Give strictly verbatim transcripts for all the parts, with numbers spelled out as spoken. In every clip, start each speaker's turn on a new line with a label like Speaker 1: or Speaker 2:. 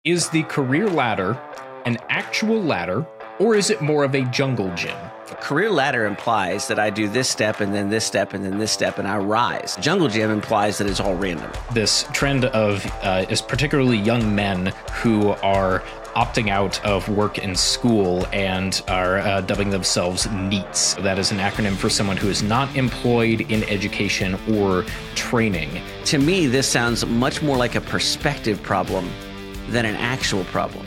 Speaker 1: Is the career ladder an actual ladder, or is it more of a jungle gym?
Speaker 2: A career ladder implies that I do this step and then this step and then this step and I rise. Jungle gym implies that it's all random.
Speaker 1: This trend of uh, is particularly young men who are opting out of work and school and are uh, dubbing themselves NEETs. That is an acronym for someone who is not employed in education or training.
Speaker 2: To me, this sounds much more like a perspective problem than an actual problem.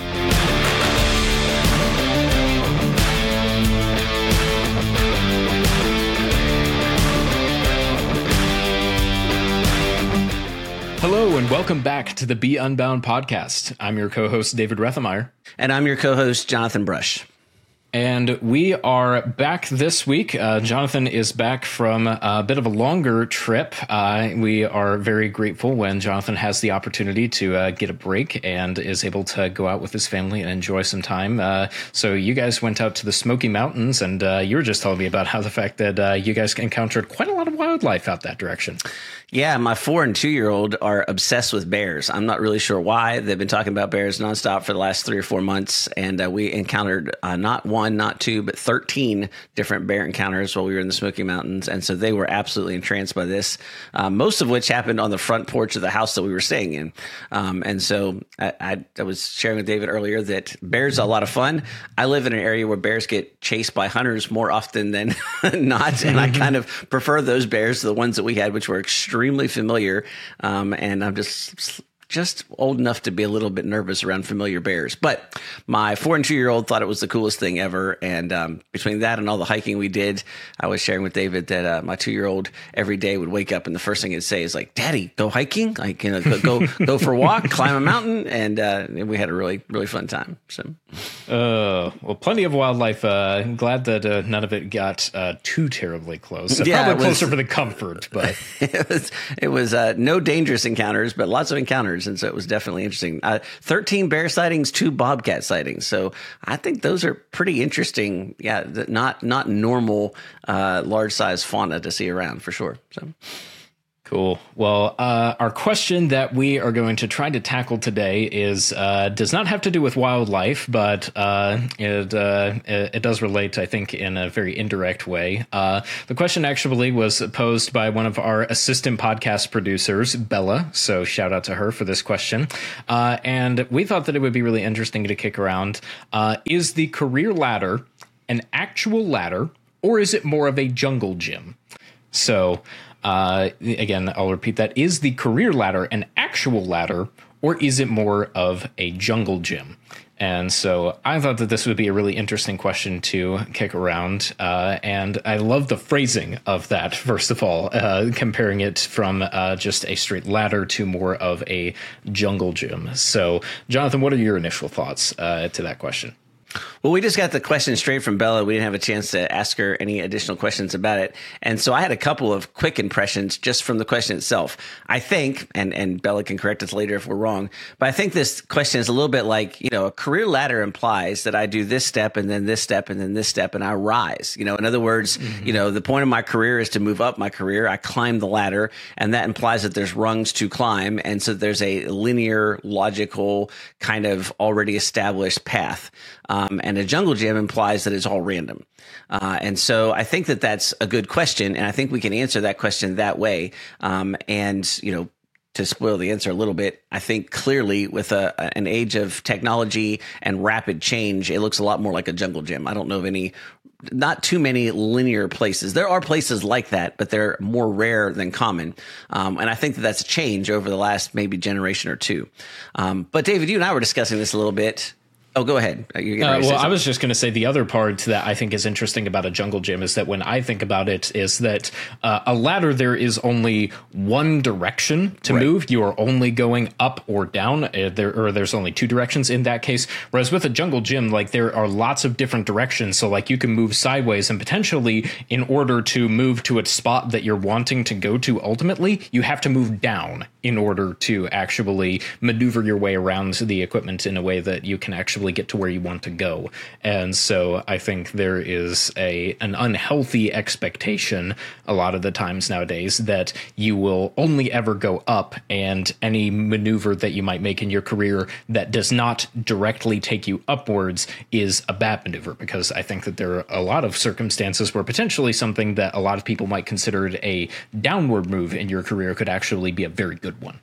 Speaker 1: Hello and welcome back to the Be Unbound podcast. I'm your co-host, David Rethemeyer.
Speaker 2: And I'm your co-host, Jonathan Brush.
Speaker 1: And we are back this week. Uh, Jonathan is back from a bit of a longer trip. Uh, we are very grateful when Jonathan has the opportunity to uh, get a break and is able to go out with his family and enjoy some time. Uh, so you guys went out to the Smoky Mountains, and uh, you were just telling me about how the fact that uh, you guys encountered quite a lot of wildlife out that direction.
Speaker 2: Yeah, my four and two-year-old are obsessed with bears. I'm not really sure why. They've been talking about bears nonstop for the last three or four months, and uh, we encountered uh, not one, not two, but thirteen different bear encounters while we were in the Smoky Mountains, and so they were absolutely entranced by this, uh, most of which happened on the front porch of the house that we were staying in. Um, and so I, I, I was sharing with David earlier that bears are a lot of fun. I live in an area where bears get chased by hunters more often than not, and I kind of prefer those bears to the ones that we had, which were extremely extremely familiar, um, and I'm just just old enough to be a little bit nervous around familiar bears. But my four and two-year-old thought it was the coolest thing ever, and um, between that and all the hiking we did, I was sharing with David that uh, my two-year-old every day would wake up and the first thing he'd say is like, "Daddy, go hiking, like you know, go go, go for a walk, climb a mountain," and, uh, and we had a really really fun time. So,
Speaker 1: uh, well, plenty of wildlife. Uh, I'm glad that uh, none of it got uh, too terribly close.
Speaker 2: Yeah,
Speaker 1: probably
Speaker 2: it was,
Speaker 1: closer for the comfort, but
Speaker 2: it was it was uh, no dangerous encounters, but lots of encounters. And so it was definitely interesting. Uh, thirteen bear sightings, two bobcat sightings. So I think those are pretty interesting. Yeah, not not normal uh, large size fauna to see around for sure. So.
Speaker 1: Cool. Well, uh, our question that we are going to try to tackle today is uh, does not have to do with wildlife, but uh, it, uh, it does relate, I think, in a very indirect way. Uh, the question actually was posed by one of our assistant podcast producers, Bella. So shout out to her for this question. Uh, and we thought that it would be really interesting to kick around. Uh, is the career ladder an actual ladder, or is it more of a jungle gym? So... Uh, again, I'll repeat that. Is the career ladder an actual ladder, or is it more of a jungle gym? And so I thought that this would be a really interesting question to kick around. Uh, and I love the phrasing of that, first of all, uh, comparing it from uh, just a straight ladder to more of a jungle gym. So, Jonathan, what are your initial thoughts uh, to that question?
Speaker 2: Well, we just got the question straight from Bella. We didn't have a chance to ask her any additional questions about it. And so I had a couple of quick impressions just from the question itself. I think, and, and Bella can correct us later if we're wrong, but I think this question is a little bit like, you know, a career ladder implies that I do this step and then this step and then this step and I rise. You know, in other words, mm-hmm. you know, the point of my career is to move up my career. I climb the ladder, and that implies that there's rungs to climb. And so there's a linear, logical, kind of already established path. Um, and a jungle gym implies that it's all random. Uh, and so I think that that's a good question. And I think we can answer that question that way. Um, and, you know, to spoil the answer a little bit, I think clearly with a, an age of technology and rapid change, it looks a lot more like a jungle gym. I don't know of any, not too many linear places. There are places like that, but they're more rare than common. Um, and I think that that's a change over the last maybe generation or two. Um, but David, you and I were discussing this a little bit. Oh, go ahead. You're
Speaker 1: uh, well, I was just going to say the other part that I think is interesting about a jungle gym is that when I think about it is that uh, a ladder, there is only one direction to right. move. You are only going up or down. Uh, there, or there's only two directions in that case. Whereas with a jungle gym, like there are lots of different directions. So like you can move sideways, and potentially in order to move to a spot that you're wanting to go to ultimately, you have to move down in order to actually maneuver your way around the equipment in a way that you can actually actually get to where you want to go. And so I think there is a an unhealthy expectation a lot of the times nowadays that you will only ever go up, and any maneuver that you might make in your career that does not directly take you upwards is a bad maneuver, because I think that there are a lot of circumstances where potentially something that a lot of people might consider a downward move in your career could actually be a very good one.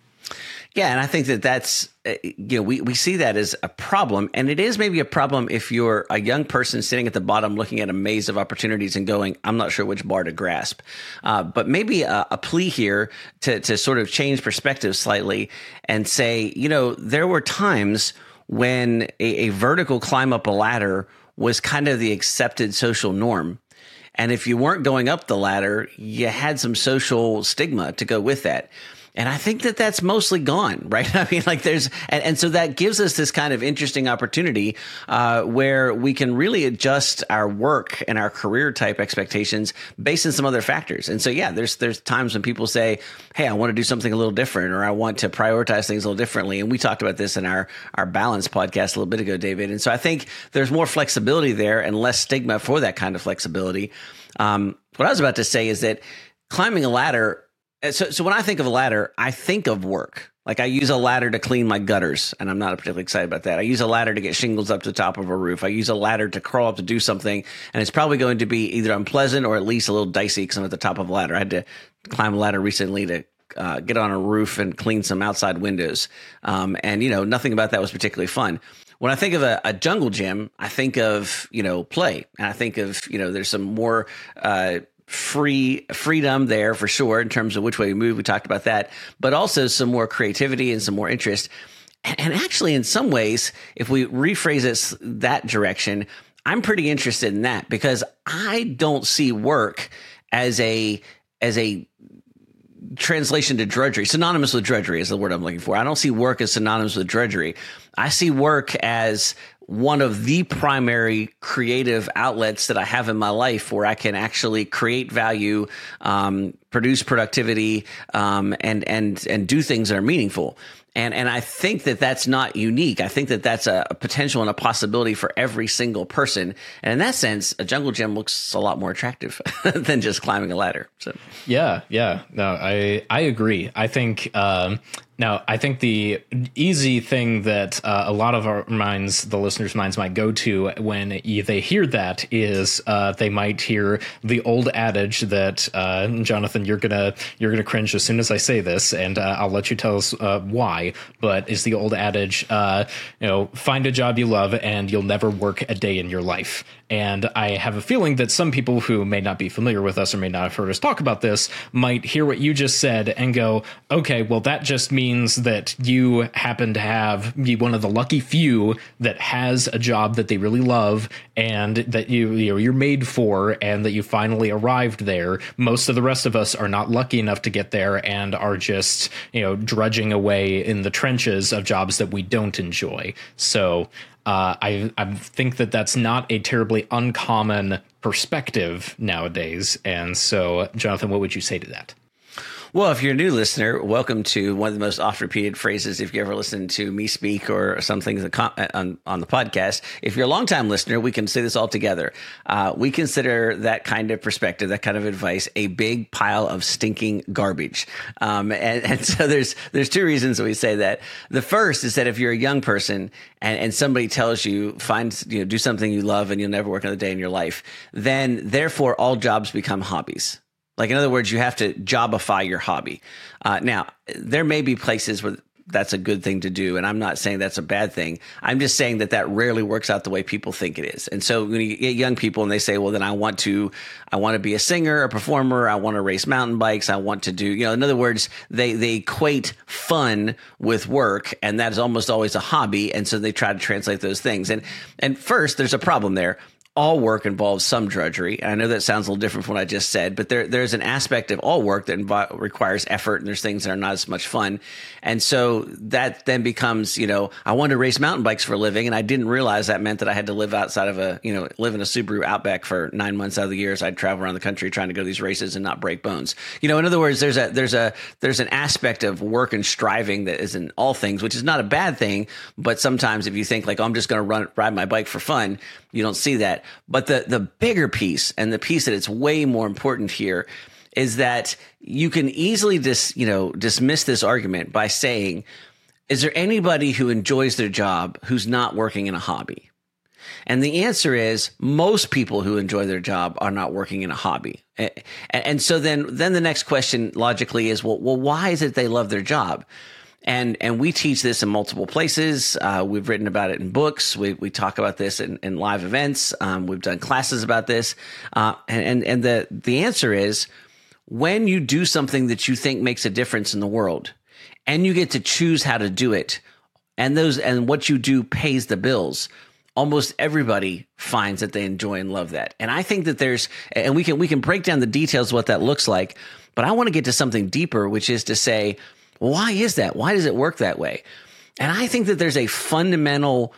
Speaker 2: Yeah, and I think that that's, uh, you know, we, we see that as a problem, and it is maybe a problem if you're a young person sitting at the bottom looking at a maze of opportunities and going, I'm not sure which bar to grasp. Uh, but maybe a, a plea here to, to sort of change perspective slightly and say, you know, there were times when a, a vertical climb up a ladder was kind of the accepted social norm. And if you weren't going up the ladder, you had some social stigma to go with that. And I think that that's mostly gone, right? I mean, like there's, and, and so that gives us this kind of interesting opportunity uh, where we can really adjust our work and our career type expectations based on some other factors. And so, yeah, there's there's times when people say, hey, I want to do something a little different, or I want to prioritize things a little differently. And we talked about this in our, our Balance podcast a little bit ago, David. And so I think there's more flexibility there and less stigma for that kind of flexibility. Um, what I was about to say is that climbing a ladder, So, so when I think of a ladder, I think of work. Like I use a ladder to clean my gutters, and I'm not particularly excited about that. I use a ladder to get shingles up to the top of a roof. I use a ladder to crawl up to do something, and it's probably going to be either unpleasant or at least a little dicey because I'm at the top of a ladder. I had to climb a ladder recently to uh, get on a roof and clean some outside windows. Um, and, you know, nothing about that was particularly fun. When I think of a, a jungle gym, I think of, you know, play. And I think of, you know, there's some more uh free freedom there for sure in terms of which way we move. We talked about that, but also some more creativity and some more interest. And, and actually, in some ways, if we rephrase it that direction, I'm pretty interested in that because I don't see work as a as a translation to drudgery. Synonymous with drudgery is the word I'm looking for. I don't see work as synonymous with drudgery. I see work as one of the primary creative outlets that I have in my life where I can actually create value, um, produce productivity, um, and and and do things that are meaningful. And and I think that that's not unique. I think that that's a, a potential and a possibility for every single person. And in that sense, a jungle gym looks a lot more attractive than just climbing a ladder. So
Speaker 1: yeah, yeah, no, I I agree. I think. Um, Now, I think the easy thing that uh, a lot of our minds, the listeners' minds, might go to when they hear that is uh, they might hear the old adage that uh, Jonathan, you're gonna you're gonna cringe as soon as I say this, and uh, I'll let you tell us uh, why. But is the old adage, uh, you know, find a job you love and you'll never work a day in your life. And I have a feeling that some people who may not be familiar with us or may not have heard us talk about this might hear what you just said and go, okay, well, that just means that you happen to have be one of the lucky few that has a job that they really love and that you, you know, you're made for and that you finally arrived there. Most of the rest of us are not lucky enough to get there and are just, you know, drudging away in the trenches of jobs that we don't enjoy. So Uh, I, I think that that's not a terribly uncommon perspective nowadays. And so, Jonathan, what would you say to that?
Speaker 2: Well, if you're a new listener, welcome to one of the most oft repeated phrases. If you ever listen to me speak or something on, on the podcast, if you're a longtime listener, we can say this all together. Uh, we consider that kind of perspective, that kind of advice, a big pile of stinking garbage. Um, and, and so there's there's two reasons we say that. The first is that if you're a young person and, and somebody tells you, find, you know, do something you love and you'll never work another day in your life, then therefore all jobs become hobbies. Like, in other words, you have to jobify your hobby. Uh, now, there may be places where that's a good thing to do, and I'm not saying that's a bad thing. I'm just saying that that rarely works out the way people think it is. And so when you get young people and they say, well, then I want to, I want to be a singer, a performer, I want to race mountain bikes, I want to do, you know, in other words, they, they equate fun with work, and that is almost always a hobby. And so they try to translate those things. And, and first, there's a problem there. all work involves some drudgery. And I know that sounds a little different from what I just said, but there there's an aspect of all work that invo- requires effort, and there's things that are not as much fun. And so that then becomes, you know, I wanted to race mountain bikes for a living, and I didn't realize that meant that I had to live outside of a, you know, live in a Subaru Outback for nine months out of the year as I'd travel around the country trying to go to these races and not break bones. You know, in other words, there's a there's a there's an aspect of work and striving that is in all things, which is not a bad thing. But sometimes if you think like, oh, I'm just going to run ride my bike for fun, you don't see that. But the the bigger piece, and the piece that it's way more important here, is that you can easily dis, you know, dismiss this argument by saying, is there anybody who enjoys their job who's not working in a hobby? And the answer is most people who enjoy their job are not working in a hobby. And, and so then, then the next question logically is, well, well, why is it they love their job? And and we teach this in multiple places. Uh, we've written about it in books. We we talk about this in, in live events. Um, we've done classes about this. Uh, and and, and the, the answer is, when you do something that you think makes a difference in the world, and you get to choose how to do it, and those and what you do pays the bills, almost everybody finds that they enjoy and love that. And I think that there's, and we can we can break down the details of what that looks like, but I want to get to something deeper, which is to say, why is that? Why does it work that way? And I think that there's a fundamental,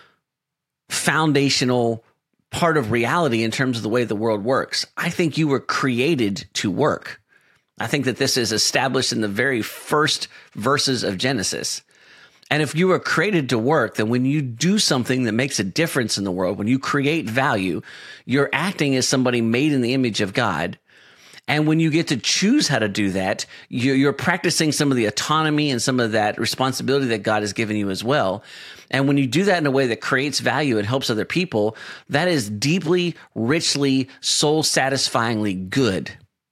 Speaker 2: foundational part of reality in terms of the way the world works. I think you were created to work. I think that this is established in the very first verses of Genesis. And if you were created to work, then when you do something that makes a difference in the world, when you create value, you're acting as somebody made in the image of God. And when you get to choose how to do that, you're practicing some of the autonomy and some of that responsibility that God has given you as well. And when you do that in a way that creates value and helps other people, that is deeply, richly, soul-satisfyingly good.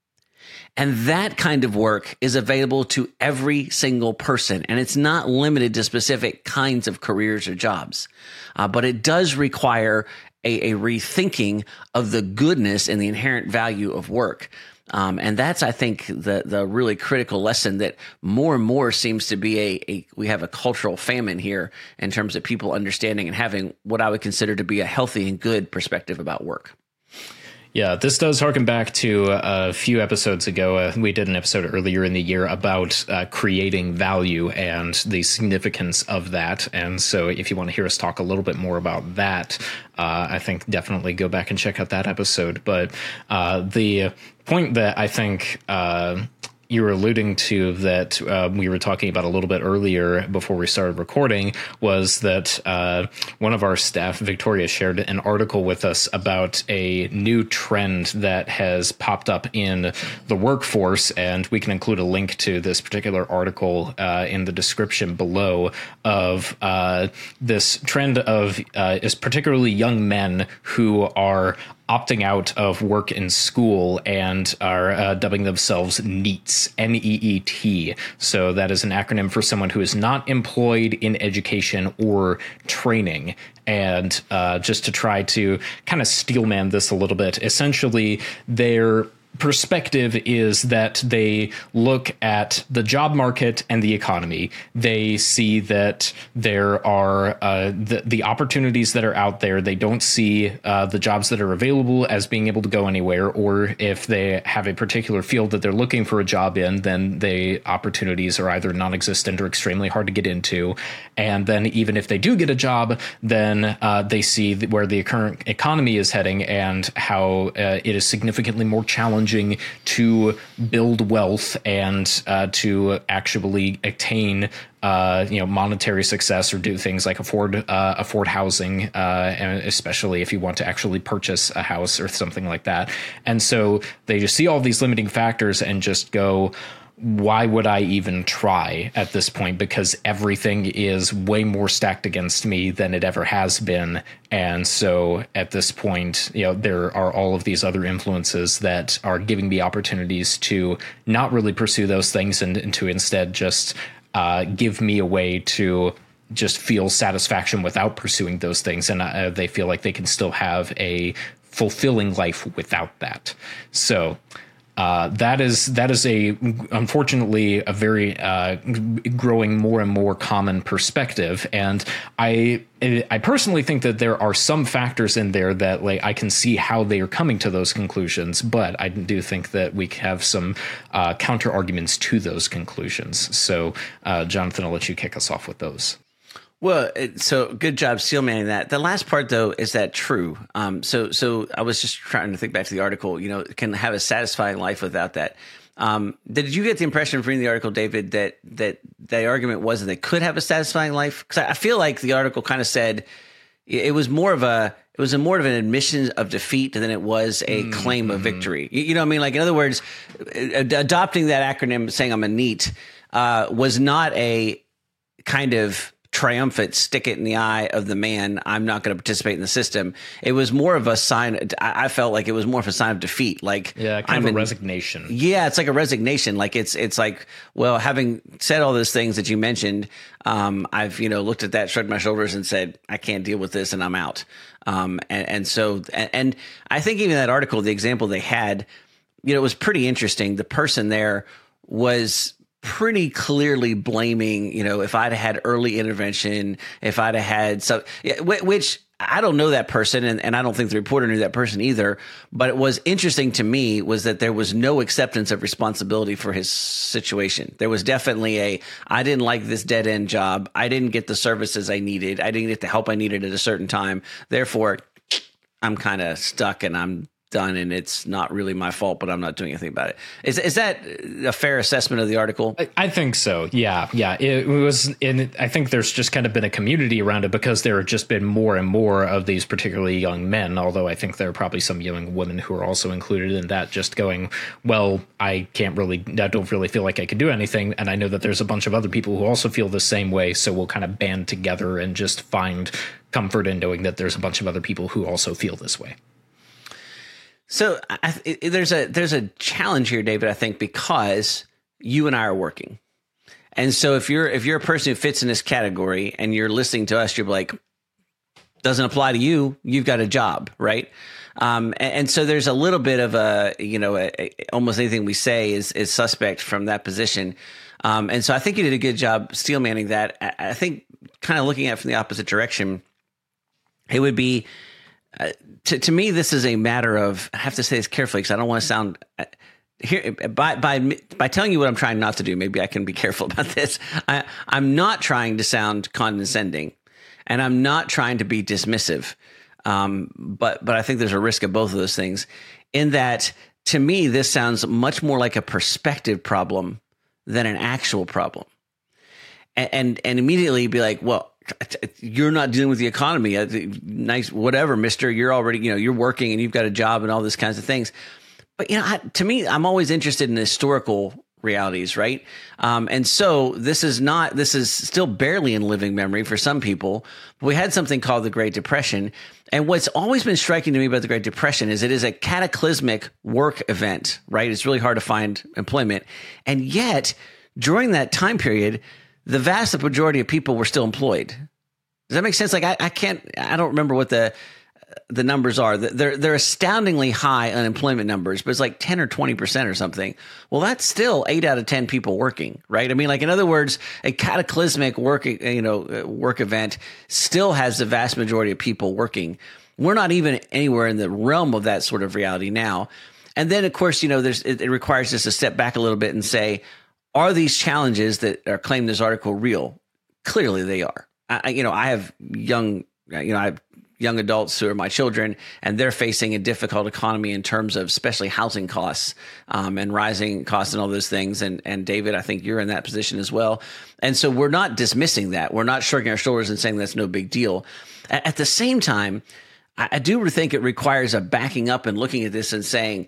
Speaker 2: And that kind of work is available to every single person. And it's not limited to specific kinds of careers or jobs. Uh, but it does require a, a rethinking of the goodness and the inherent value of work. Um, and that's, I think, the the really critical lesson that more and more seems to be a, a we have a cultural famine here in terms of people understanding and having what I would consider to be a healthy and good perspective about work.
Speaker 1: Yeah, this does harken back to a few episodes ago. Uh, we did an episode earlier in the year about uh, creating value and the significance of that. And so if you want to hear us talk a little bit more about that, uh, I think definitely go back and check out that episode. But uh, the point that I think uh, you were alluding to that uh, we were talking about a little bit earlier before we started recording was that uh, one of our staff, Victoria, shared an article with us about a new trend that has popped up in the workforce. And we can include a link to this particular article uh, in the description below of uh, this trend of uh, is particularly young men who are opting out of work in school and are uh, dubbing themselves NEETs, N E E T. So that is an acronym for someone who is not employed in education or training. And uh, just to try to kind of steelman this a little bit, essentially they're perspective is that they look at the job market and the economy. They see that there are uh, the, the opportunities that are out there. They don't see uh, the jobs that are available as being able to go anywhere, or if they have a particular field that they're looking for a job in, then the opportunities are either non-existent or extremely hard to get into. And then even if they do get a job, then uh, they see where the current economy is heading and how uh, it is significantly more challenging to build wealth and uh, to actually attain uh, you know, monetary success or do things like afford uh, afford housing, uh, and especially if you want to actually purchase a house or something like that. And so they just see all these limiting factors and just go, why would I even try at this point? Because everything is way more stacked against me than it ever has been. And so at this point, you know, there are all of these other influences that are giving me opportunities to not really pursue those things and, and to instead just uh, give me a way to just feel satisfaction without pursuing those things. And uh, they feel like they can still have a fulfilling life without that. So Uh, that is that is a unfortunately a very uh, growing more and more common perspective, and I I personally think that there are some factors in there that like I can see how they are coming to those conclusions, but I do think that we have some uh, counter arguments to those conclusions. So, uh, Jonathan, I'll let you kick us off with those.
Speaker 2: Well, it, so good job steel manning that. The last part, though, is that true? Um, so, so I was just trying to think back to the article. You know, can have a satisfying life without that. Um, did you get the impression from reading the article, David, that that the argument was that they could have a satisfying life? Because I feel like the article kind of said it was more of a it was a more of an admission of defeat than it was a mm-hmm. claim of victory. You, you know what I mean? Like, in other words, adopting that acronym, saying I'm a NEET, uh, was not a kind of triumphant stick it in the eye of the man, I'm not going to participate in the system. It was more of a sign. I felt like it was more of a sign of defeat. Like,
Speaker 1: yeah, kind
Speaker 2: I'm
Speaker 1: of a
Speaker 2: in,
Speaker 1: resignation.
Speaker 2: Yeah, it's like a resignation. Like it's it's like, well, having said all those things that you mentioned, um, I've you know looked at that, shrugged my shoulders, and said I can't deal with this, and I'm out. Um, and, and so, and, and I think even that article, the example they had, you know, it was pretty interesting. The person there was pretty clearly blaming, you know, if I'd had early intervention, if I'd had some, which I don't know that person, and, and I don't think the reporter knew that person either. But it was interesting to me was that there was no acceptance of responsibility for his situation. There was definitely a, I didn't like this dead end job. I didn't get the services I needed. I didn't get the help I needed at a certain time. Therefore, I'm kind of stuck and I'm done, and it's not really my fault, but I'm not doing anything about it. Is is that a fair assessment of the article?
Speaker 1: I, I think so. Yeah, yeah. It, it was, and I think there's just kind of been a community around it because there have just been more and more of these particularly young men. Although I think there are probably some young women who are also included in that. Just going, well, I can't really, I don't really feel like I can do anything, and I know that there's a bunch of other people who also feel the same way. So we'll kind of band together and just find comfort in knowing that there's a bunch of other people who also feel this way.
Speaker 2: So I, it, there's a there's a challenge here, David, I think, because you and I are working. And so if you're if you're a person who fits in this category and you're listening to us, you're like, doesn't apply to you. You've got a job, right? Um, and, and so there's a little bit of a, you know, a, a, almost anything we say is is suspect from that position. Um, and so I think you did a good job steel manning that. I, I think kind of looking at it from the opposite direction, it would be, Uh, to, to me, this is a matter of, I have to say this carefully because I don't want to sound uh, here by, by, by telling you what I'm trying not to do. Maybe I can be careful about this. I, I'm not trying to sound condescending, and I'm not trying to be dismissive. Um, but, but I think there's a risk of both of those things in that, to me, this sounds much more like a perspective problem than an actual problem. And, and, and immediately be like, well, you're not dealing with the economy. Nice, whatever, mister. You're already, you know, you're working and you've got a job and all these kinds of things. But, you know, I, to me, I'm always interested in historical realities, right? Um, and so this is not, this is still barely in living memory for some people. But we had something called the Great Depression. And what's always been striking to me about the Great Depression is it is a cataclysmic work event, right? It's really hard to find employment. And yet, during that time period, the vast majority of people were still employed. Does that make sense? Like I, I can't, I don't remember what the the numbers are. They're they're astoundingly high unemployment numbers, but it's like ten or twenty percent or something. Well, that's still eight out of ten people working, right? I mean, like in other words, a cataclysmic work, you know, work event still has the vast majority of people working. We're not even anywhere in the realm of that sort of reality now. And then, of course, you know, there's it, it requires us to step back a little bit and say, are these challenges that are claimed in this article real? Clearly they are. I, you know, I have young, you know, I have young adults who are my children, and they're facing a difficult economy in terms of especially housing costs um, and rising costs and all those things. And, and David, I think you're in that position as well. And so we're not dismissing that. We're not shrugging our shoulders and saying that's no big deal. At, at the same time, I, I do think it requires a backing up and looking at this and saying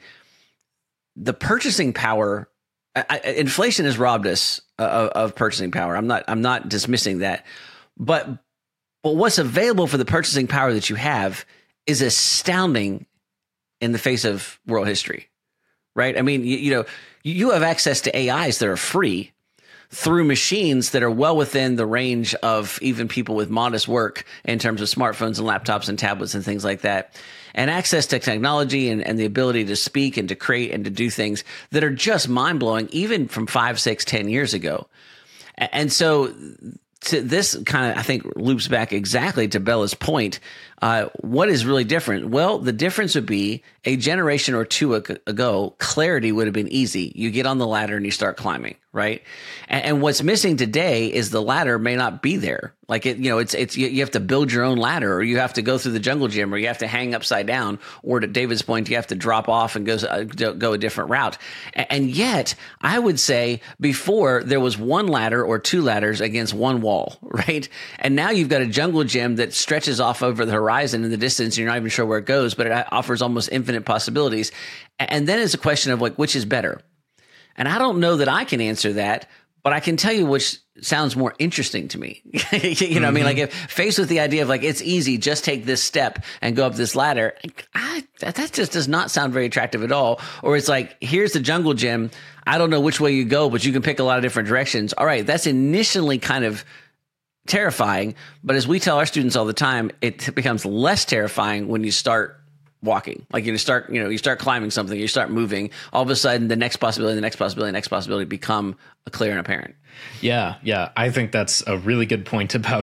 Speaker 2: the purchasing power. I, inflation has robbed us of, of purchasing power. I'm not. I'm not dismissing that, but but what's available for the purchasing power that you have is astounding in the face of world history, right? I mean, you, you know, you have access to A Is that are free, through machines that are well within the range of even people with modest work in terms of smartphones and laptops and tablets and things like that. And access to technology and, and the ability to speak and to create and to do things that are just mind blowing, even from five, six, ten years ago. And so to this kind of, I think, loops back exactly to Bella's point. Uh, what is really different? Well, the difference would be a generation or two ago, clarity would have been easy. You get on the ladder and you start climbing, right? And, and what's missing today is the ladder may not be there. Like it, you know, it's it's you, you have to build your own ladder, or you have to go through the jungle gym, or you have to hang upside down, or to David's point, you have to drop off and go uh, go a different route. And, and yet, I would say before there was one ladder or two ladders against one wall, right? And now you've got a jungle gym that stretches off over the horizon in the distance. And you're not even sure where it goes, but it offers almost infinite possibilities. And then it's a question of like, which is better? And I don't know that I can answer that, but I can tell you which sounds more interesting to me. you know mm-hmm. what I mean? Like if faced with the idea of like, it's easy, just take this step and go up this ladder. I, that, that just does not sound very attractive at all. Or it's like, here's the jungle gym. I don't know which way you go, but you can pick a lot of different directions. All right. That's initially kind of terrifying. But as we tell our students all the time, it becomes less terrifying when you start walking. Like you start, you know, you start climbing something, you start moving, all of a sudden the next possibility, the next possibility, the next possibility become clear and apparent.
Speaker 1: Yeah, yeah. I think that's a really good point about.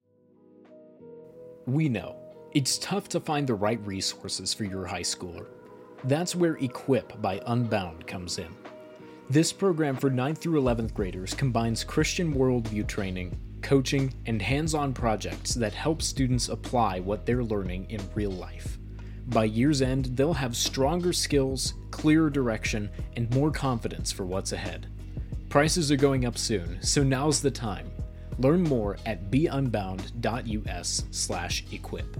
Speaker 1: We know it's tough to find the right resources for your high schooler. That's where Equip by Unbound comes in. This program for ninth through eleventh graders combines Christian worldview training, coaching, and hands-on projects that help students apply what they're learning in real life. By year's end, they'll have stronger skills, clearer direction, and more confidence for what's ahead. Prices are going up soon, so now's the time. Learn more at beunbound.us slash equip.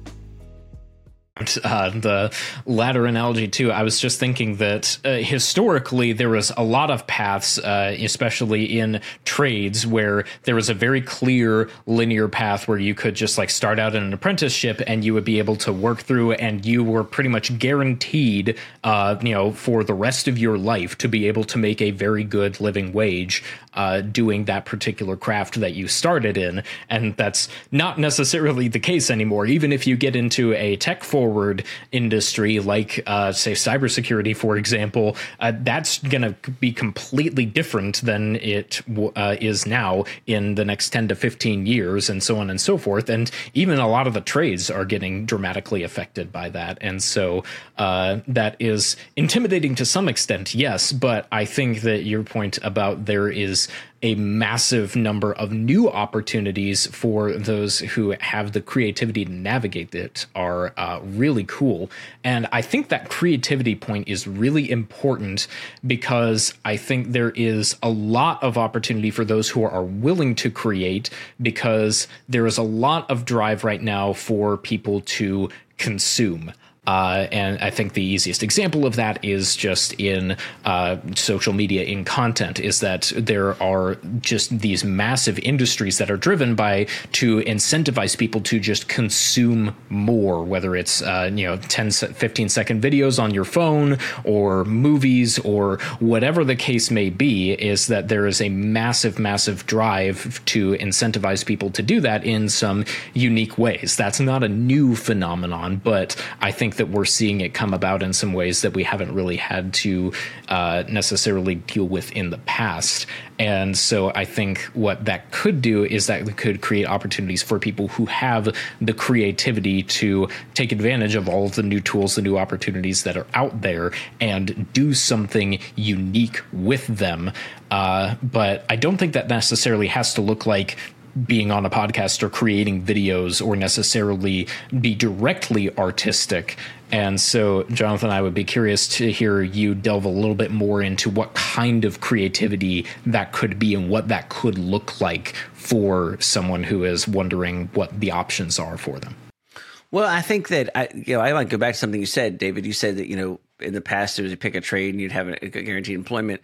Speaker 1: Uh, the ladder analogy too. I was just thinking that uh, historically there was a lot of paths, uh, especially in trades, where there was a very clear linear path where you could just like start out in an apprenticeship and you would be able to work through, and you were pretty much guaranteed, uh, you know, for the rest of your life to be able to make a very good living wage uh, doing that particular craft that you started in. And that's not necessarily the case anymore. Even if you get into a tech forward industry like, uh, say, cybersecurity, for example, uh, that's going to be completely different than it uh, is now in the next ten to fifteen years, and so on and so forth. And even a lot of the trades are getting dramatically affected by that. And so uh, that is intimidating to some extent, yes. But I think that your point about there is a massive number of new opportunities for those who have the creativity to navigate it are uh, really cool. And I think that creativity point is really important, because I think there is a lot of opportunity for those who are willing to create, because there is a lot of drive right now for people to consume. Uh, and I think the easiest example of that is just in uh, social media, in content, is that there are just these massive industries that are driven by to incentivize people to just consume more, whether it's, uh, you know, ten, fifteen second videos on your phone or movies or whatever the case may be, is that there is a massive, massive drive to incentivize people to do that in some unique ways. That's not a new phenomenon, but I think that we're seeing it come about in some ways that we haven't really had to uh, necessarily deal with in the past. And so I think what that could do is that it could create opportunities for people who have the creativity to take advantage of all of the new tools, the new opportunities that are out there, and do something unique with them. Uh, but I don't think that necessarily has to look like being on a podcast or creating videos, or necessarily be directly artistic. And so, Jonathan, I would be curious to hear you delve a little bit more into what kind of creativity that could be and what that could look like for someone who is wondering what the options are for them.
Speaker 2: Well, I think that, I, you know, I want to go back to something you said, David. You said that, you know, in the past, there was a pick a trade and you'd have a guaranteed employment.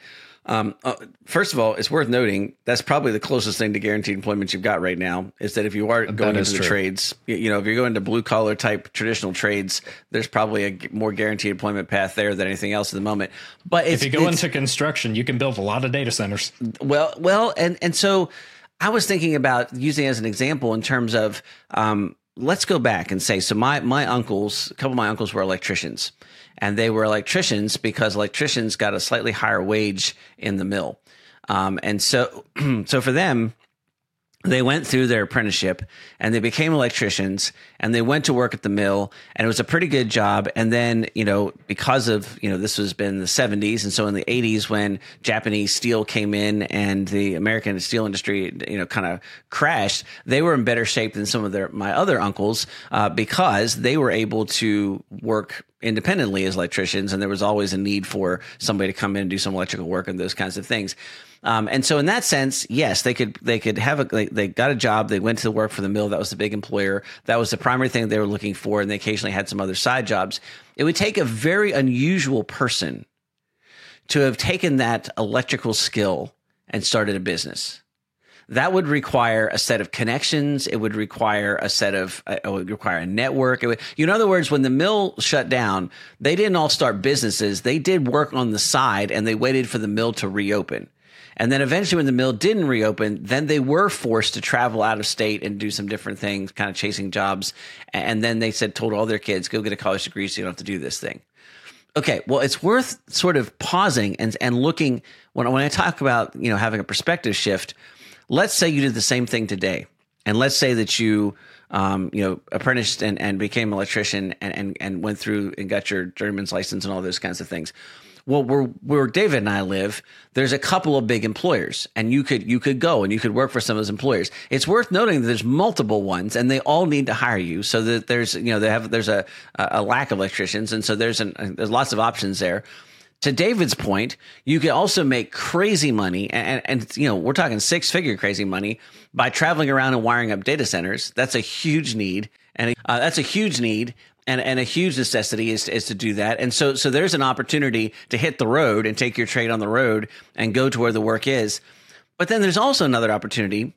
Speaker 2: Um, uh, first of all, it's worth noting that's probably the closest thing to guaranteed employment you've got right now. Is that if you are going into the trades, you, you know, if you're going to blue collar type traditional trades, there's probably a more guaranteed employment path there than anything else at the moment. But it's,
Speaker 1: if you go into construction, you can build a lot of data centers.
Speaker 2: Well, well, and and so I was thinking about using it as an example in terms of um, let's go back and say, so my my uncles, a couple of my uncles were electricians. And they were electricians because electricians got a slightly higher wage in the mill. Um, and so, so for them, they went through their apprenticeship and they became electricians and they went to work at the mill, and it was a pretty good job. And then, you know, because of, you know, this was been the seventies. And so in the eighties, when Japanese steel came in and the American steel industry, you know, kind of crashed, they were in better shape than some of their, my other uncles, uh, because they were able to work independently as electricians. And there was always a need for somebody to come in and do some electrical work and those kinds of things. Um, and so in that sense, yes, they could, they could have a, they, they got a job. They went to work for the mill. That was the big employer. That was the primary thing they were looking for. And they occasionally had some other side jobs. It would take a very unusual person to have taken that electrical skill and started a business. That would require a set of connections. It would require a set of, uh, it would require a network. It would, in other words, when the mill shut down, they didn't all start businesses. They did work on the side and they waited for the mill to reopen. And then eventually when the mill didn't reopen, then they were forced to travel out of state and do some different things, kind of chasing jobs. And then they said, told all their kids, go get a college degree so you don't have to do this thing. Okay, well, it's worth sort of pausing and, and looking when, when I talk about, you know, having a perspective shift. Let's say you did the same thing today. And let's say that you, um, you know, apprenticed and, and became an electrician and, and, and went through and got your journeyman's license and all those kinds of things. Well, where, where David and I live, there's a couple of big employers, and you could you could go and you could work for some of those employers. It's worth noting that there's multiple ones, and they all need to hire you. So that there's you know they have there's a a lack of electricians, and so there's an there's lots of options there. To David's point, you can also make crazy money, and, and you know we're talking six figure crazy money by traveling around and wiring up data centers. That's a huge need, and uh, that's a huge need. And, and a huge necessity is, is to do that. And so so there's an opportunity to hit the road and take your trade on the road and go to where the work is. But then there's also another opportunity,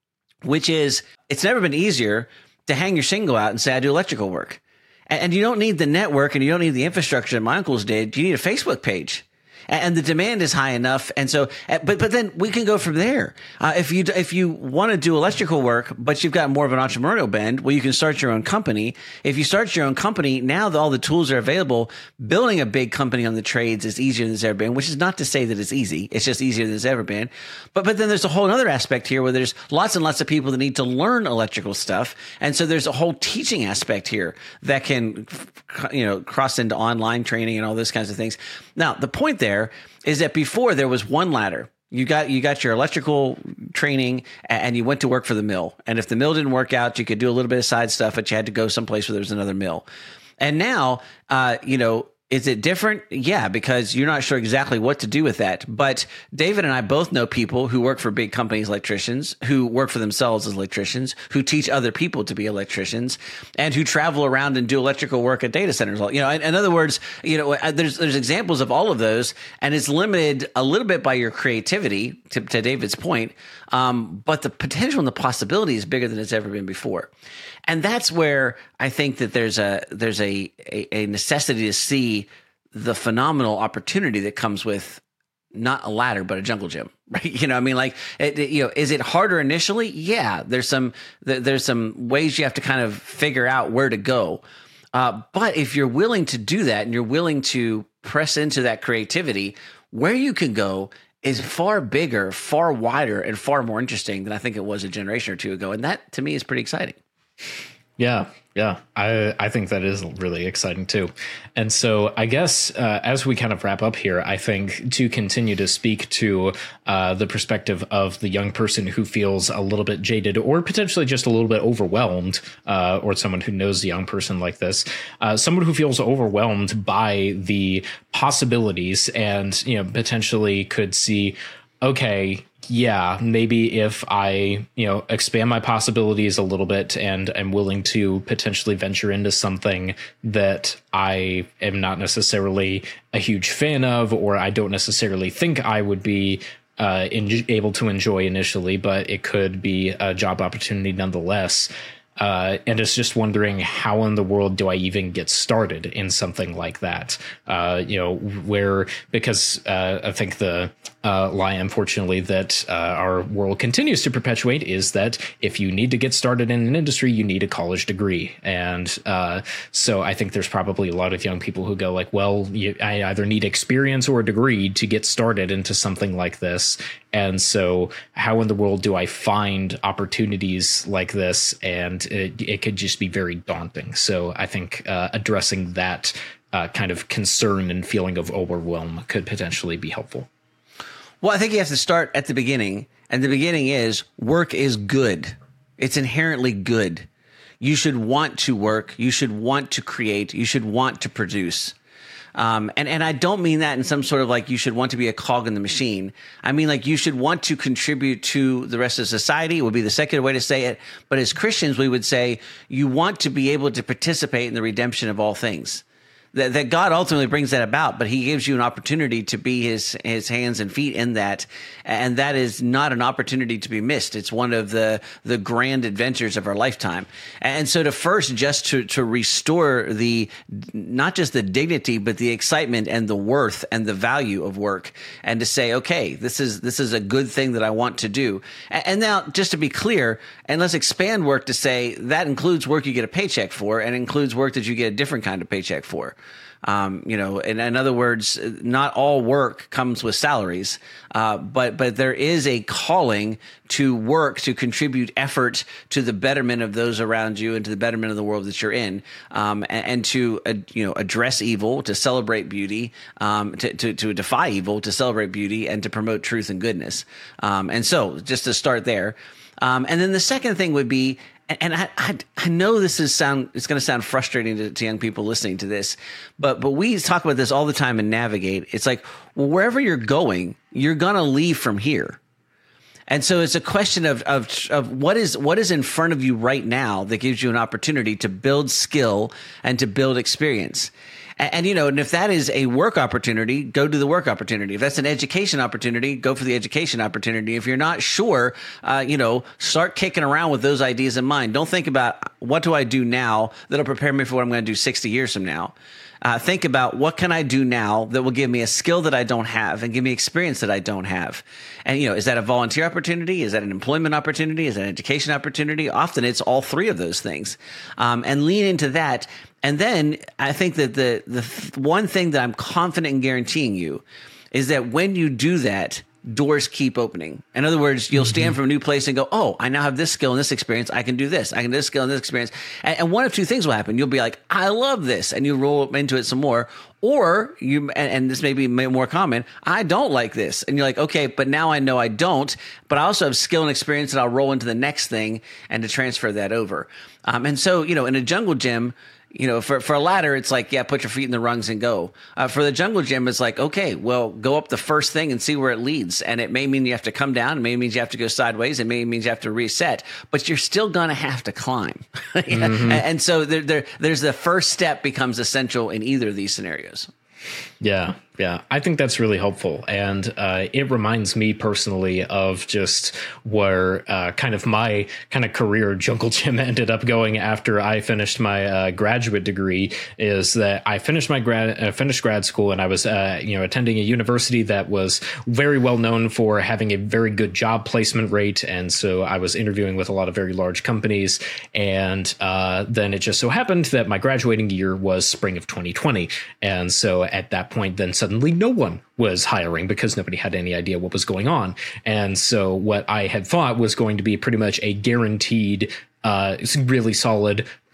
Speaker 2: which is it's never been easier to hang your shingle out and say, I do electrical work. And, and you don't need the network and you don't need the infrastructure that my uncles did. You need a Facebook page. And the demand is high enough, and so, but but then we can go from there. Uh, if you if you want to do electrical work, but you've got more of an entrepreneurial bend, well, you can start your own company. If you start your own company, now that all the tools are available, building a big company on the trades is easier than it's ever been. Which is not to say that it's easy; it's just easier than it's ever been. But but then there's a whole other aspect here where there's lots and lots of people that need to learn electrical stuff, and so there's a whole teaching aspect here that can, you know, cross into online training and all those kinds of things. Now, the point there is that before there was one ladder. You got you got your electrical training and you went to work for the mill. And if the mill didn't work out, you could do a little bit of side stuff, but you had to go someplace where there was another mill. And now, uh, you know, is it different? Yeah, because you're not sure exactly what to do with that. But David and I both know people who work for big companies, electricians, who work for themselves as electricians, who teach other people to be electricians, and who travel around and do electrical work at data centers. You know, in, in other words, you know, there's there's examples of all of those, and it's limited a little bit by your creativity, to, to David's point. Um, but the potential and the possibility is bigger than it's ever been before. And that's where I think that there's a there's a, a, a necessity to see the phenomenal opportunity that comes with not a ladder, but a jungle gym, right? You know, I mean, like, it, it, you know, is it harder initially? Yeah, there's some there's some ways you have to kind of figure out where to go. Uh, but if you're willing to do that and you're willing to press into that creativity, where you can go is far bigger, far wider, and far more interesting than I think it was a generation or two ago. And that, to me, is pretty exciting.
Speaker 1: Yeah, yeah, I I think that is really exciting too. And so I guess uh, as we kind of wrap up here, I think to continue to speak to uh, the perspective of the young person who feels a little bit jaded or potentially just a little bit overwhelmed, uh, or someone who knows a young person like this, uh, someone who feels overwhelmed by the possibilities and, you know, potentially could see, okay, yeah, maybe if I, you know, expand my possibilities a little bit and I'm willing to potentially venture into something that I am not necessarily a huge fan of, or I don't necessarily think I would be uh, in, able to enjoy initially, but it could be a job opportunity nonetheless. Uh, and it's just wondering, how in the world do I even get started in something like that? Uh, you know, where, because uh, I think the uh, lie, unfortunately, that uh, our world continues to perpetuate is that if you need to get started in an industry, you need a college degree. And uh, so I think there's probably a lot of young people who go like, well, you, I either need experience or a degree to get started into something like this. And so how in the world do I find opportunities like this? And it, it could just be very daunting. So I think uh, addressing that uh, kind of concern and feeling of overwhelm could potentially be helpful.
Speaker 2: Well, I think you have to start at the beginning. And the beginning is work is good. It's inherently good. You should want to work. You should want to create. You should want to produce. Um, and, and I don't mean that in some sort of like you should want to be a cog in the machine. I mean, like you should want to contribute to the rest of society. It would be the secular way to say it. But as Christians, we would say you want to be able to participate in the redemption of all things. That, that God ultimately brings that about, but he gives you an opportunity to be his his hands and feet in that. And that is not an opportunity to be missed. It's one of the the grand adventures of our lifetime. And so to first just to, to restore the, not just the dignity, but the excitement and the worth and the value of work, and to say, okay, this is this is a good thing that I want to do. And now just to be clear, and let's expand work to say that includes work you get a paycheck for, and includes work that you get a different kind of paycheck for. Um, you know, in, in other words, not all work comes with salaries, uh, but but there is a calling to work to contribute effort to the betterment of those around you and to the betterment of the world that you're in, um, and, and to uh, you know address evil, to celebrate beauty, um, to, to to defy evil, to celebrate beauty, and to promote truth and goodness. Um, and so, just to start there, um, and then the second thing would be. And I, I, I know this is sound, it's going to sound frustrating to, to young people listening to this, but, but we talk about this all the time in Navigate. It's like, well, wherever you're going, you're going to leave from here. And so it's a question of, of, of what is, what is in front of you right now that gives you an opportunity to build skill and to build experience. And, and, you know, and if that is a work opportunity, go to the work opportunity. If that's an education opportunity, go for the education opportunity. If you're not sure, uh, you know, start kicking around with those ideas in mind. Don't think about what do I do now that'll prepare me for what I'm going to do sixty years from now. Uh, think about what can I do now that will give me a skill that I don't have and give me experience that I don't have. And, you know, is that a volunteer opportunity? Is that an employment opportunity? Is that an education opportunity? Often it's all three of those things. Um, and lean into that. And then I think that the, the one thing that I'm confident in guaranteeing you is that when you do that, doors keep opening. In other words, you'll stand from a new place and go, oh, I now have this skill and this experience. I can do this. I can do this skill and this experience. And, and one of two things will happen. You'll be like, I love this. And you roll into it some more. Or you, and, and this may be more common, I don't like this. And you're like, okay, but now I know I don't, but I also have skill and experience that I'll roll into the next thing and to transfer that over. Um, and so, you know, in a jungle gym, you know, for, for a ladder, it's like, yeah, put your feet in the rungs and go. Uh, for the jungle gym, it's like, okay, well, go up the first thing and see where it leads. And it may mean you have to come down. It may mean you have to go sideways. It may mean you have to reset, but you're still going to have to climb. yeah. mm-hmm. and, and so there, there, there's the first step becomes essential in either of these scenarios.
Speaker 1: Yeah, yeah, I think that's really helpful. And uh, it reminds me personally of just where uh, kind of my kind of career jungle gym ended up going after I finished my uh, graduate degree, is that I finished my grad uh, finished grad school, and I was uh, you know attending a university that was very well known for having a very good job placement rate. And so I was interviewing with a lot of very large companies. And uh, then it just so happened that my graduating year was spring of twenty twenty. And so at that point, then suddenly no one was hiring because nobody had any idea what was going on. And so what I had thought was going to be pretty much a guaranteed, uh, really solid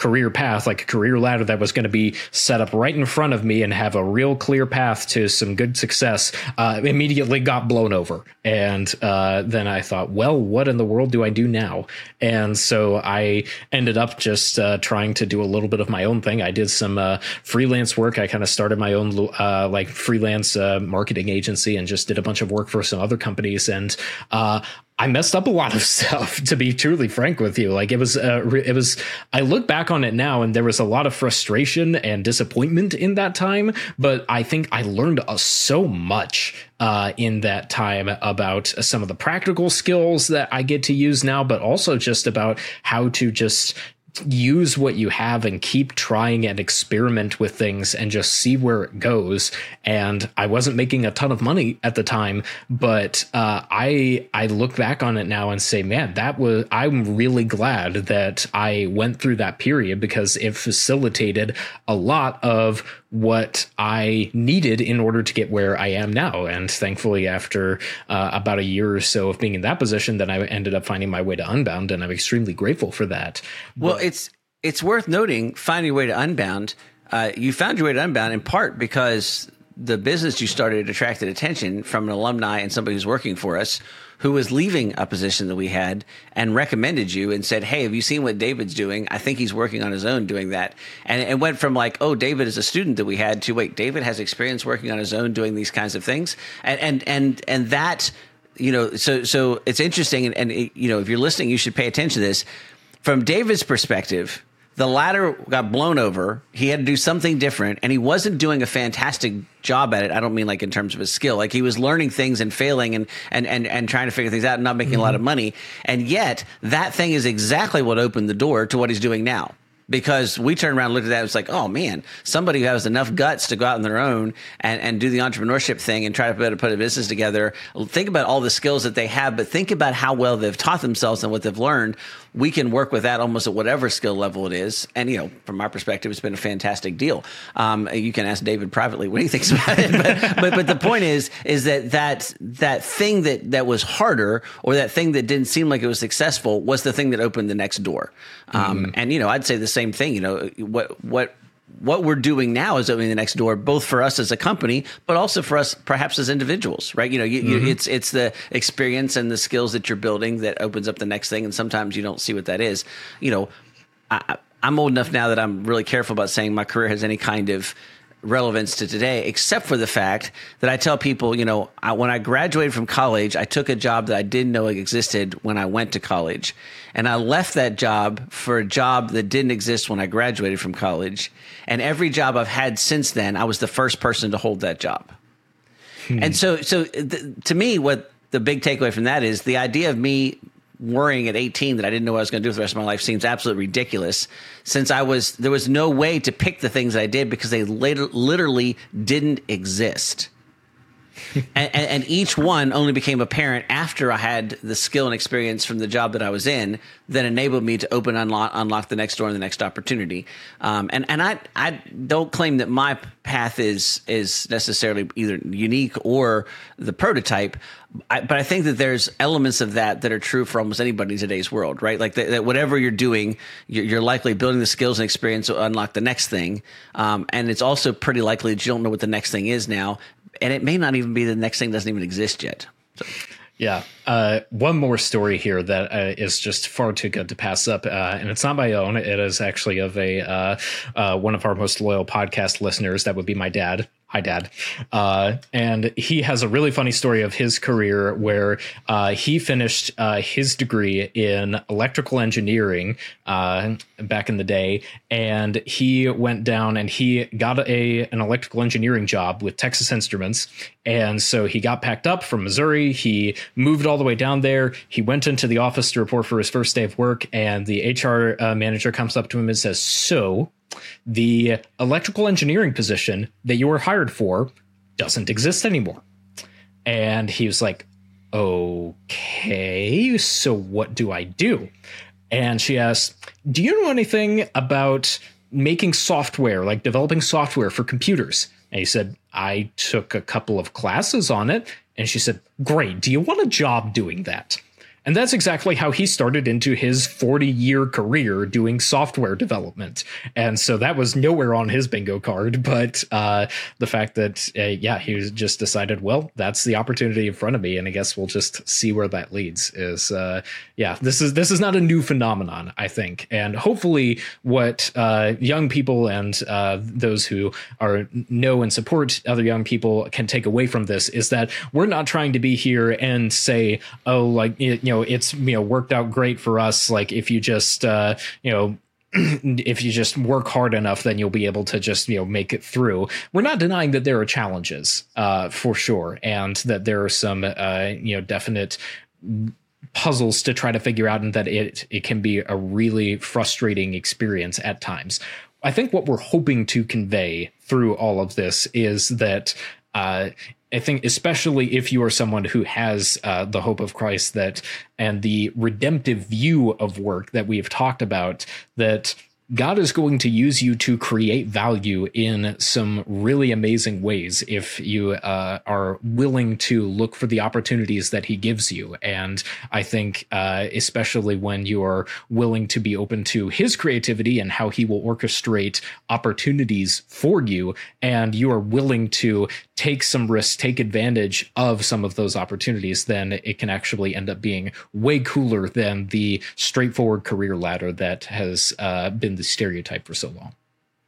Speaker 1: career path, like a career ladder that was going to be set up right in front of me and have a real clear path to some good success, uh, immediately got blown over. And uh, then I thought, well, what in the world do I do now? And so I ended up just uh, trying to do a little bit of my own thing. I did some uh, freelance work. I kind of started my own uh, like freelance uh, marketing agency and just did a bunch of work for some other companies. And uh, I messed up a lot of stuff, to be truly frank with you. Like it was, uh, it was, I look back on it now and there was a lot of frustration and disappointment in that time. But I think I learned uh, so much uh, in that time about some of the practical skills that I get to use now, but also just about how to just use what you have and keep trying and experiment with things and just see where it goes. And I wasn't making a ton of money at the time, but uh, I I look back on it now and say, man, that was I'm really glad that I went through that period, because it facilitated a lot of what I needed in order to get where I am now. And thankfully, after uh, about a year or so of being in that position, then I ended up finding my way to Unbound, and I'm extremely grateful for that.
Speaker 2: Well, but it's it's worth noting, finding your way to Unbound. Uh, you found your way to Unbound in part because the business you started attracted attention from an alumni and somebody who's working for us who was leaving a position that we had and recommended you and said, hey, have you seen what David's doing? I think he's working on his own doing that. And it went from like, oh, David is a student that we had to, wait, David has experience working on his own doing these kinds of things. And and and and that, you know, so so it's interesting. And, and it, you know, if you're listening, you should pay attention to this. From David's perspective, the ladder got blown over. He had to do something different, and he wasn't doing a fantastic job at it. I don't mean like in terms of his skill. Like he was learning things and failing and and and, and trying to figure things out and not making mm-hmm. a lot of money. And yet that thing is exactly what opened the door to what he's doing now. Because we turned around and looked at that, and it's like, oh man, somebody who has enough guts to go out on their own and, and do the entrepreneurship thing and try to put, put a business together. Think about all the skills that they have, but think about how well they've taught themselves and what they've learned. We can work with that almost at whatever skill level it is. And, you know, from our perspective, it's been a fantastic deal. Um, you can ask David privately what he thinks about it. But, but, but the point is, is that, that that thing that, that was harder, or that thing that didn't seem like it was successful, was the thing that opened the next door. Um, mm. And, you know, I'd say the same thing. You know, what what what we're doing now is opening the next door, both for us as a company, but also for us perhaps as individuals, right? You know, you, mm-hmm. you, it's it's the experience and the skills that you're building that opens up the next thing, and sometimes you don't see what that is. You know, I, I'm old enough now that I'm really careful about saying my career has any kind of relevance to today, except for the fact that I tell people, you know, I, when I graduated from college, I took a job that I didn't know existed when I went to college. And I left that job for a job that didn't exist when I graduated from college. And every job I've had since then, I was the first person to hold that job. Hmm. And so, so th- to me, what the big takeaway from that is, the idea of me worrying at eighteen that I didn't know what I was going to do for the rest of my life seems absolutely ridiculous, since I was there was no way to pick the things that I did because they later, literally didn't exist. and, and, and each one only became apparent after I had the skill and experience from the job that I was in that enabled me to open, unlock, unlock the next door and the next opportunity. Um, and and I I don't claim that my path is is necessarily either unique or the prototype, I, but I think that there's elements of that that are true for almost anybody in today's world, right? Like that, that whatever you're doing, you're, you're likely building the skills and experience to unlock the next thing. Um, and it's also pretty likely that you don't know what the next thing is now. And it may not even be the next thing doesn't even exist yet. So.
Speaker 1: Yeah. Uh, one more story here that uh, is just far too good to pass up. Uh, and it's not my own. It is actually of a uh, uh, one of our most loyal podcast listeners. That would be my dad. Hi, Dad. Uh, and he has a really funny story of his career where uh, he finished uh, his degree in electrical engineering uh, back in the day. And he went down and he got a an electrical engineering job with Texas Instruments. And so he got packed up from Missouri. He moved all the way down there. He went into the office to report for his first day of work. And the H R uh, manager comes up to him and says, so the electrical engineering position that you were hired for doesn't exist anymore. And he was like, okay, so what do I do? And she asked, do you know anything about making software, like developing software for computers? And he said, I took a couple of classes on it. And she said, great. Do you want a job doing that? And that's exactly how he started into his forty-year career doing software development. And so that was nowhere on his bingo card. But uh, the fact that, uh, yeah, he was just decided, well, that's the opportunity in front of me, and I guess we'll just see where that leads. Is uh, yeah, this is this is not a new phenomenon, I think. And hopefully what uh, young people and uh, those who are know and support other young people can take away from this is that we're not trying to be here and say, oh, like, you know, it's, you know, worked out great for us. Like, if you just, uh, you know, if you just work hard enough, then you'll be able to just, you know, make it through. We're not denying that there are challenges, uh, for sure, and that there are some, uh, you know, definite puzzles to try to figure out, and that it it can be a really frustrating experience at times. I think what we're hoping to convey through all of this is that uh, I think, especially if you are someone who has uh, the hope of Christ, that and the redemptive view of work that we've talked about, that God is going to use you to create value in some really amazing ways if you uh, are willing to look for the opportunities that he gives you. And I think uh, especially when you are willing to be open to his creativity and how he will orchestrate opportunities for you, and you are willing to take some risks, take advantage of some of those opportunities, then it can actually end up being way cooler than the straightforward career ladder that has uh, been the stereotype for so long.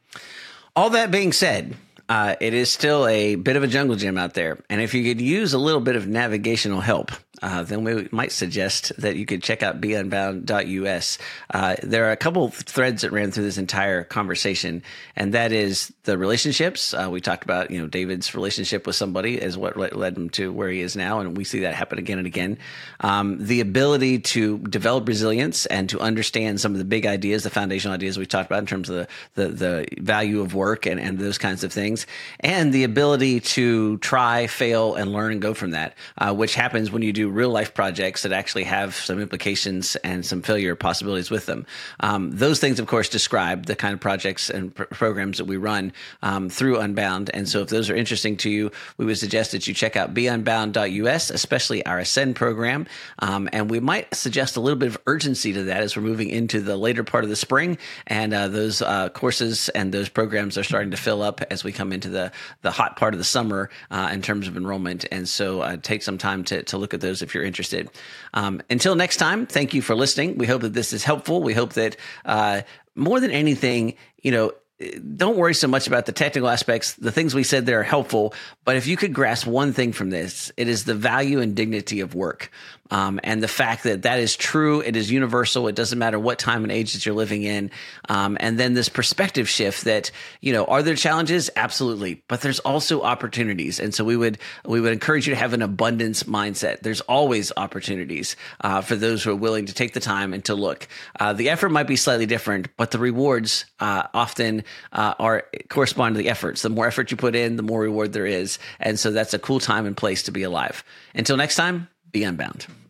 Speaker 2: All that being said, uh, it is still a bit of a jungle gym out there. And if you could use a little bit of navigational help, uh, then we might suggest that you could check out be unbound dot U S. Uh, there are a couple of threads that ran through this entire conversation, and that is the relationships. Uh, we talked about, you know, David's relationship with somebody is what led him to where he is now, and we see that happen again and again. Um, the ability to develop resilience and to understand some of the big ideas, the foundational ideas we talked about in terms of the the, the value of work and, and those kinds of things, and the ability to try, fail, and learn and go from that, uh, which happens when you do real life projects that actually have some implications and some failure possibilities with them. Um, those things, of course, describe the kind of projects and pr- programs that we run um, through Unbound. And so if those are interesting to you, we would suggest that you check out be unbound dot U S, especially our Ascend program. Um, and we might suggest a little bit of urgency to that as we're moving into the later part of the spring. And uh, those uh, courses and those programs are starting to fill up as we come into the, the hot part of the summer uh, in terms of enrollment. And so uh, take some time to, to look at those if you're interested. Um, until next time, thank you for listening. We hope that this is helpful. We hope that uh, more than anything, you know, don't worry so much about the technical aspects. The things we said there are helpful, but if you could grasp one thing from this, it is the value and dignity of work. Um, and the fact that that is true, it is universal. It doesn't matter what time and age that you're living in. Um, and then this perspective shift that, you know, are there challenges? Absolutely. But there's also opportunities. And so we would, we would encourage you to have an abundance mindset. There's always opportunities uh, for those who are willing to take the time and to look. Uh, the effort might be slightly different, but the rewards uh, often uh, are correspond to the efforts. The more effort you put in, the more reward there is. And so that's a cool time and place to be alive. Until next time, be unbound.